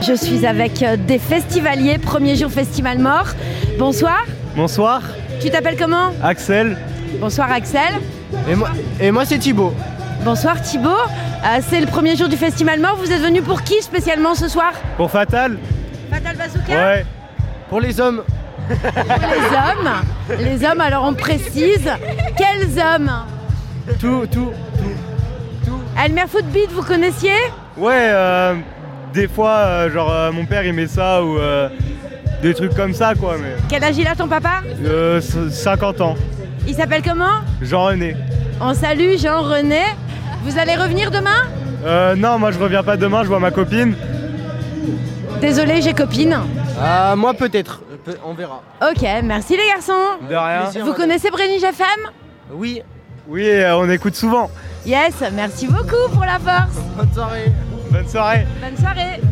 Je suis avec des festivaliers, premier jour Festival Mort. Bonsoir. Bonsoir. Tu t'appelles comment? Axel. Bonsoir Axel. Et moi c'est Thibaut. Bonsoir Thibaut. C'est le premier jour du Festival Mort. Vous êtes venu pour qui spécialement ce soir? Pour Fatal. Fatal Bazooka? Ouais. Pour les hommes. Pour les hommes, alors on précise. Quels hommes? Tout. Elmer Footbeat, vous connaissiez? Ouais, des fois, mon père il met ça ou des trucs comme ça quoi. Mais Quel âge il a ton papa? 50 ans. Il s'appelle comment? Jean-René. On salue Jean-René. Vous allez revenir demain? Non, moi je reviens pas demain, je vois ma copine. Désolée, j'ai copine. Moi peut-être. On verra. Ok, merci les garçons. De rien. Plaisir, Vous madame. connaissez Brénige FM? Oui. Oui, on écoute souvent. Yes, merci beaucoup pour la force. Bonne soirée. Bonne soirée. Bonne soirée.